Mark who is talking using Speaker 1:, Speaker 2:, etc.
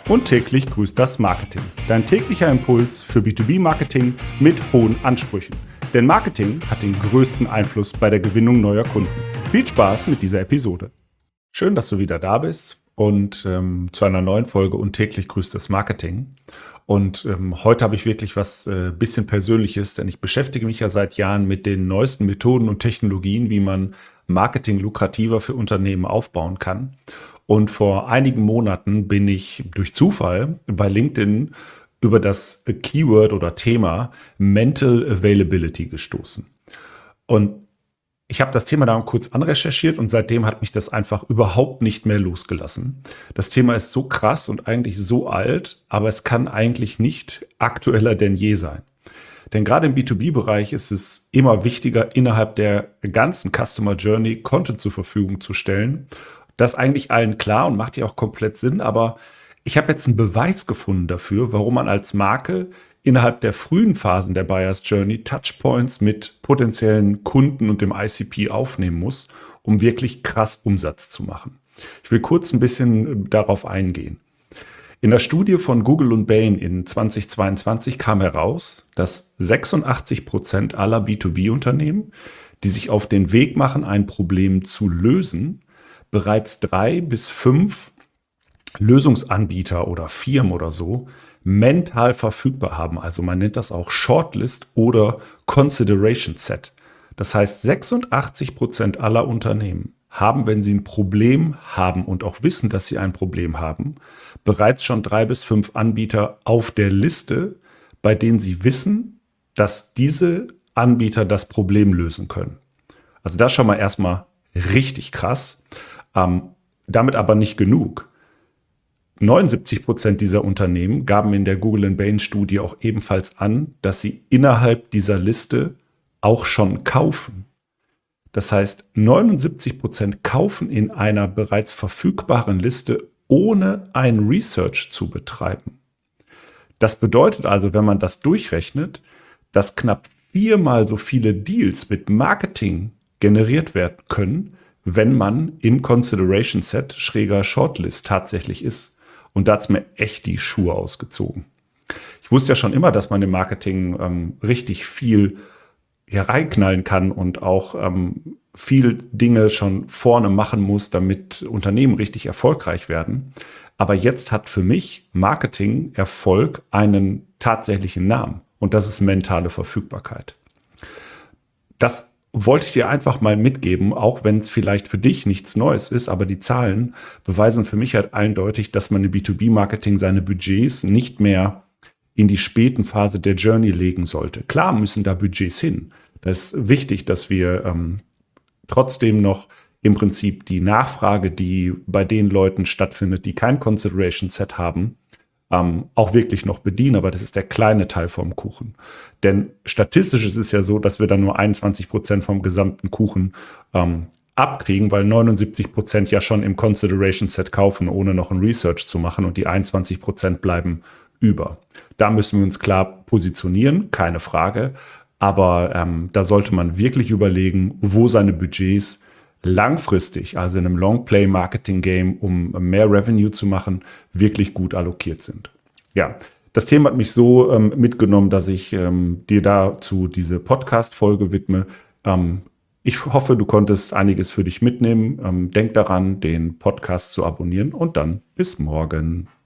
Speaker 1: Und täglich grüßt das Marketing. Dein täglicher Impuls für B2B-Marketing mit hohen Ansprüchen. Denn Marketing hat den größten Einfluss bei der Gewinnung neuer Kunden. Viel Spaß mit dieser Episode. Schön, dass du wieder da bist und zu einer neuen Folge und täglich grüßt das Marketing. Und heute habe ich wirklich was bisschen Persönliches, denn ich beschäftige mich ja seit Jahren mit den neuesten Methoden und Technologien, wie man Marketing lukrativer für Unternehmen aufbauen kann. Und vor einigen Monaten bin ich durch Zufall bei LinkedIn über das Keyword oder Thema Mental Availability gestoßen. Und ich habe das Thema dann kurz anrecherchiert und seitdem hat mich das einfach überhaupt nicht mehr losgelassen. Das Thema ist so krass und eigentlich so alt, aber es kann eigentlich nicht aktueller denn je sein. Denn gerade im B2B-Bereich ist es immer wichtiger, innerhalb der ganzen Customer Journey Content zur Verfügung zu stellen. Das ist eigentlich allen klar und macht ja auch komplett Sinn, aber ich habe jetzt einen Beweis gefunden dafür, warum man als Marke innerhalb der frühen Phasen der Buyer's Journey Touchpoints mit potenziellen Kunden und dem ICP aufnehmen muss, um wirklich krass Umsatz zu machen. Ich will kurz ein bisschen darauf eingehen. In der Studie von Google und Bain in 2022 kam heraus, dass 86% aller B2B-Unternehmen, die sich auf den Weg machen, ein Problem zu lösen, bereits 3 bis 5 Lösungsanbieter oder Firmen oder so mental verfügbar haben. Also man nennt das auch Shortlist oder Consideration Set. Das heißt, 86% aller Unternehmen haben, wenn sie ein Problem haben und auch wissen, dass sie ein Problem haben, bereits schon 3 bis 5 Anbieter auf der Liste, bei denen sie wissen, dass diese Anbieter das Problem lösen können. Also das ist schon mal erstmal richtig krass. Damit aber nicht genug. 79% dieser Unternehmen gaben in der Google and Bain Studie auch ebenfalls an, dass sie innerhalb dieser Liste auch schon kaufen. Das heißt, 79% kaufen in einer bereits verfügbaren Liste, ohne ein Research zu betreiben. Das bedeutet also, wenn man das durchrechnet, dass knapp 4-mal so viele Deals mit Marketing generiert werden können, wenn man im Consideration Set / Shortlist tatsächlich ist. Und da hat es mir echt die Schuhe ausgezogen. Ich wusste ja schon immer, dass man im Marketing richtig viel hier reinknallen kann und auch viel Dinge schon vorne machen muss, damit Unternehmen richtig erfolgreich werden. Aber jetzt hat für mich Marketing-Erfolg einen tatsächlichen Namen. Und das ist mentale Verfügbarkeit. Das wollte ich dir einfach mal mitgeben, auch wenn es vielleicht für dich nichts Neues ist, aber die Zahlen beweisen für mich halt eindeutig, dass man im B2B-Marketing seine Budgets nicht mehr in die späten Phase der Journey legen sollte. Klar müssen da Budgets hin. Das ist wichtig, dass wir trotzdem noch im Prinzip die Nachfrage, die bei den Leuten stattfindet, die kein Consideration Set haben, auch wirklich noch bedienen, aber das ist der kleine Teil vom Kuchen. Denn statistisch ist es ja so, dass wir dann nur 21% vom gesamten Kuchen abkriegen, weil 79% ja schon im Consideration Set kaufen, ohne noch ein Research zu machen und die 21% bleiben über. Da müssen wir uns klar positionieren, keine Frage, aber da sollte man wirklich überlegen, wo seine Budgets langfristig, also in einem Long-Play-Marketing-Game, um mehr Revenue zu machen, wirklich gut allokiert sind. Ja, das Thema hat mich so mitgenommen, dass ich dir dazu diese Podcast-Folge widme. Ich hoffe, du konntest einiges für dich mitnehmen. Denk daran, den Podcast zu abonnieren und dann bis morgen.